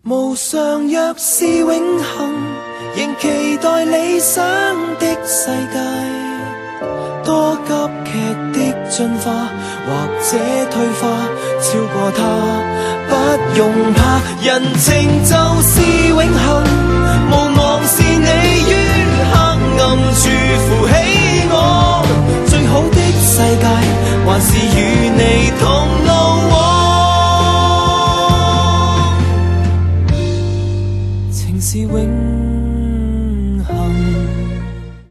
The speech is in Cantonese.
無常若是永恆，仍期待理想的世界。多急劇的進化，或者退化，超過它，不用怕。人情就是永恆。